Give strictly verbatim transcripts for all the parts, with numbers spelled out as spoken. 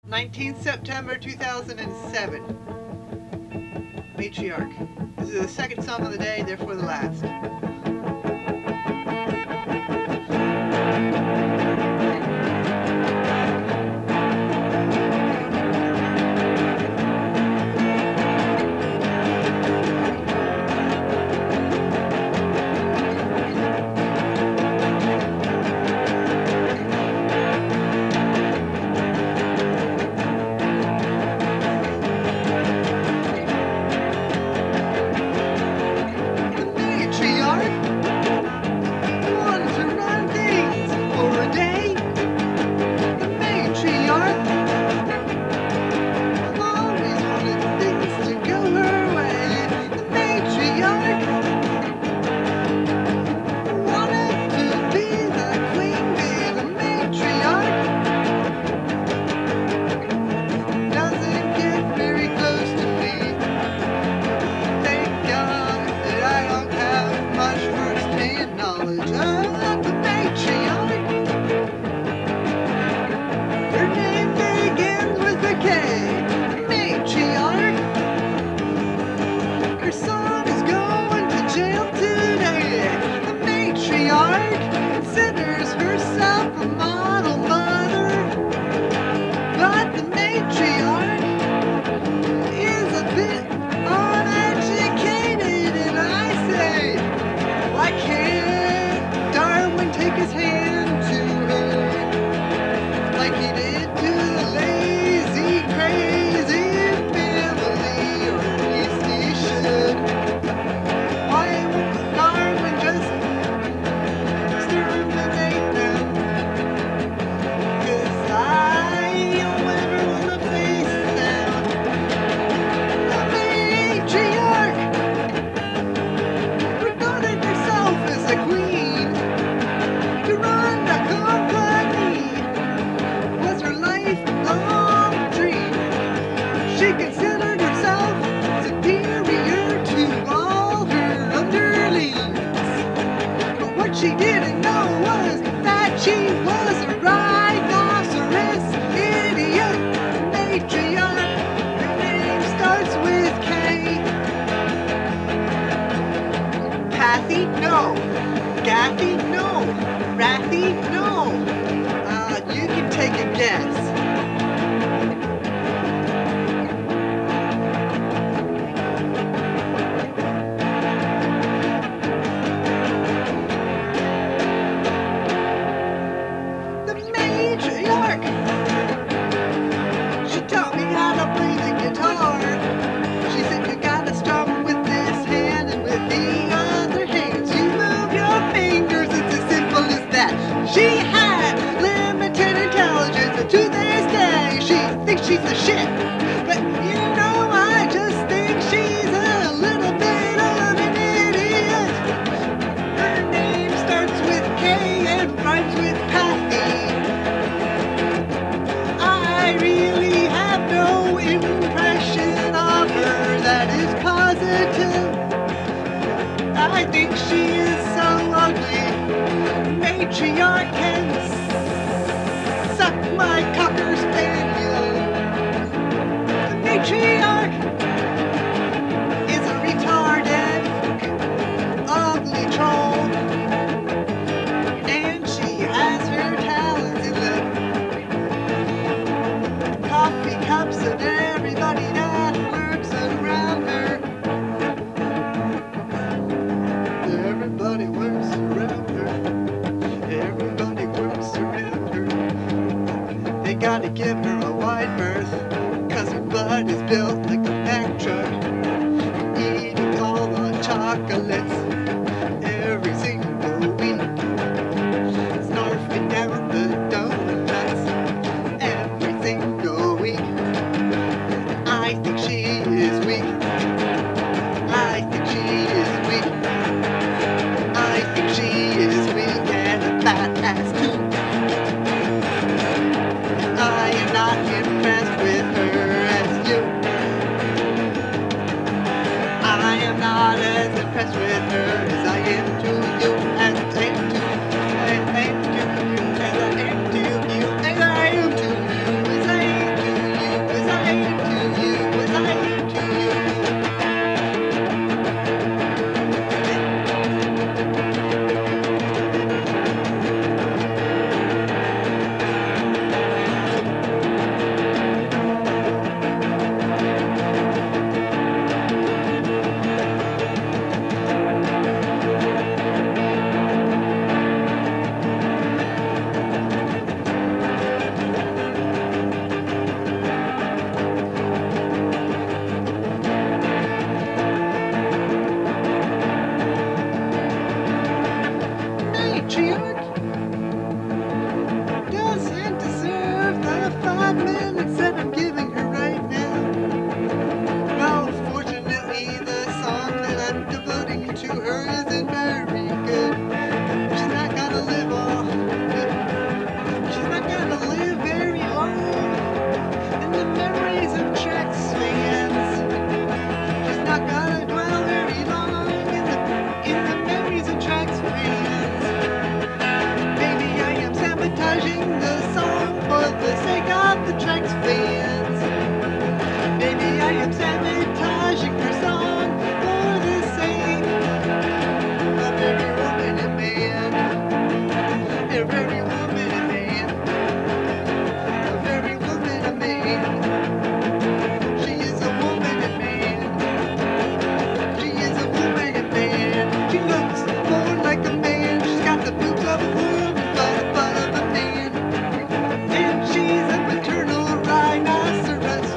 nineteenth September two thousand seven. Matriarch. This is the second song of the day, therefore the last. She didn't know was that she was a rhinoceros idiot matriarch. Her name starts with K. Pathy? No. Gathy? No. Rathy? No. Uh, you can take a guess. She had limited intelligence, and to this day she thinks she's the shit. But you know, I just think she's a little bit of an idiot. Her name starts with K and rhymes with Pathy. I really have no impression of her that is positive. I think she is so ugly. Matriarch can suck my cocker spaniel. The matriarch is a retarded, ugly troll, and she has her talents in the coffee cups and everybody that works around her. Everybody works around her. Everybody works around her. They gotta give her a wide berth, cause her butt is built like a Mack truck. Eating all the chocolates every single week. Snarfing down the donuts every single week. I think she is weak. I think she is weak. I think she is weak and a fat ass too. I am not impressed with her as you. I am not as impressed with her as I am to you, and I am to I am to you, as I am to you, as I am to you, as I am to you. memories of Trex fans. She's not gonna dwell very long in the, in the memories of Trex fans. Maybe I am sabotaging the song for the sake of the Trex fans. Maybe I am sabotaging her song for the sake of every woman and man. Of every woman and man. Of every woman and man. She is a woman and man. She is a woman and man. She looks more like a man. She's got the boobs of a woman, but the butt of a man. And she's a maternal rhinoceros.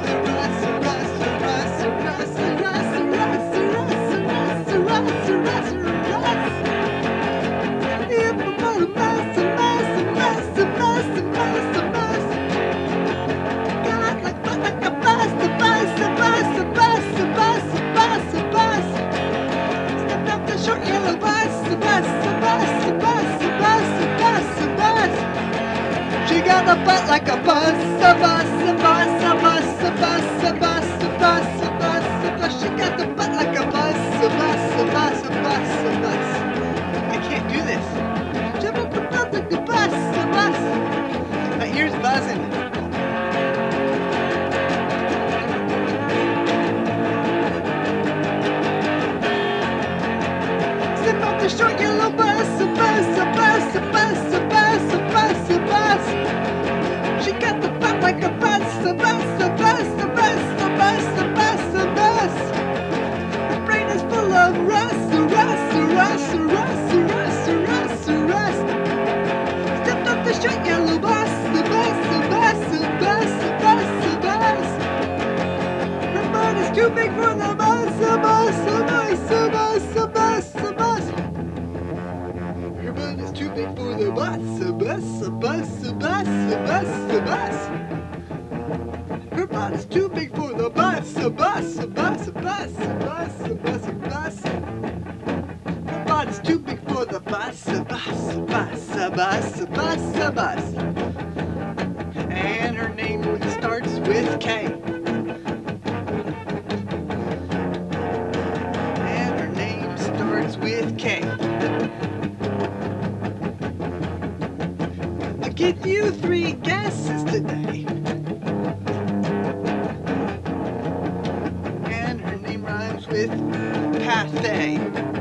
Short yellow bus, a bus, a bus, a bus, a bus, a bus, a bus. She got a butt like a bus, a bus, a bus, a bus, a bus, a bus, a bus, a bus, a bus. She got the butt like a bus, a bus, a bus, a bus, a bus. I can't do this. She got the butt like a bus, a bus. My ears buzzing. The short yellow bus, a bus, a bus, a bus, a bus, a bus, a bus. She got the butt like a bus, a bus, a bus, a bus, a bus, a bus, a bus. Her brain is full of rust, a rust, a rust, a rust, a rust, a rust, a rust. Stepped off the short yellow bus, a bus, a bus, a bus, a bus, a bus. Her butt is too big for the bus, a bus, a bus, a bus, a bus, a bus. Her butt is too big for the bus, a bus, a bus, a bus, a bus, a bus. Her butt is too big for the bus, a bus, a bus, a bus, a bus, a bus, a bus. Her butt is too big for the bus, a bus, a bus, a bus, a bus, a bus. And her name starts with K. And her name starts with K. I'll give you three guesses today. And her name rhymes with Pathé.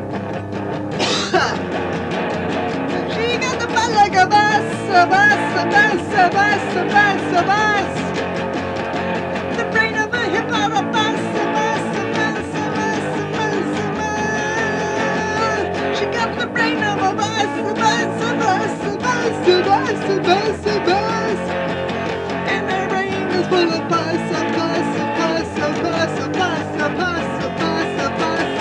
She got the butt like a bus, a bus, a bus, a bus, a bus, a bus. The brain of a hippopotamus, a bus, a bus, a bus, a bus, a bus. She got the brain of a bus, a bus, a bus, a bus, a bus, a bus, a bus. And her brain is full of bus, a bus, a bus, a bus, a bus, a bus, a bus, a bus.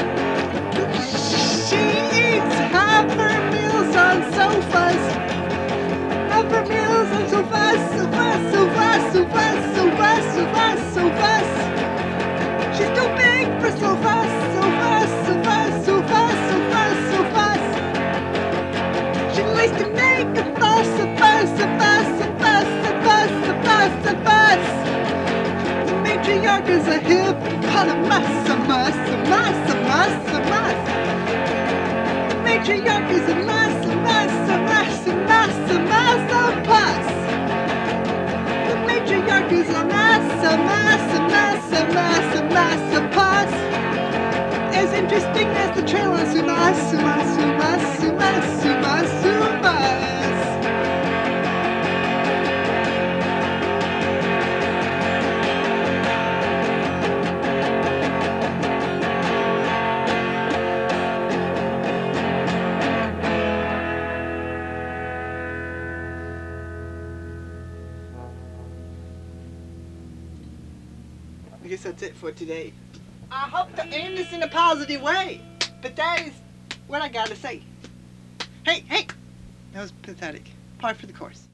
She eats half her meals on sofas, half her meals on sofas, sofas, sofas, sofas, sofas, sofas, sofas. She's too big for sofas, sofas, sofas, sofas, sofas, sofas. She likes to make a fuss, a fuss, a fuss, a fuss, a fuss, a fuss, a fuss. The matriarch is a hippopotamus, a mus, a mus, a mus, a mus. The matriarch is a mus, a mus, a mus, a mus, a mus, a pus. The matriarch is a mus, a mus, a mus, a mus, a mus, a pus. As interesting as the trail of Sumas, Sumas, Sumas, Sumas, Sumas, Sumas. I guess that's it for today. I hope to end this in a positive way, but that is what I gotta say. Hey, hey! That was pathetic. Par for the course.